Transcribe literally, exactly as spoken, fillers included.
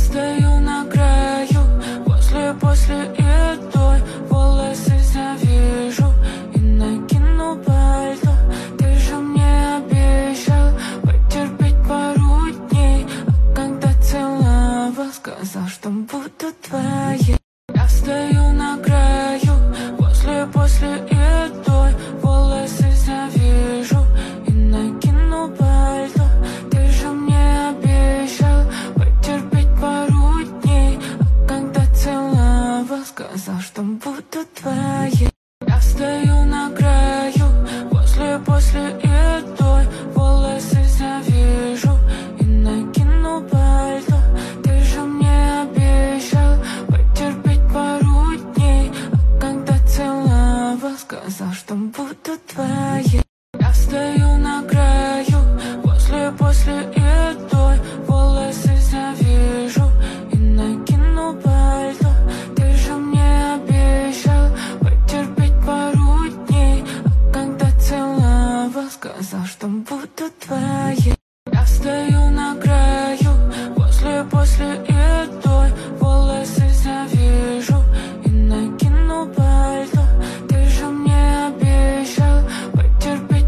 стою на краю, возле после и той волосы завяжу и накину пальто. Ты же мне обещал потерпеть пару дней, а когда целовал, сказал, что буду твоей.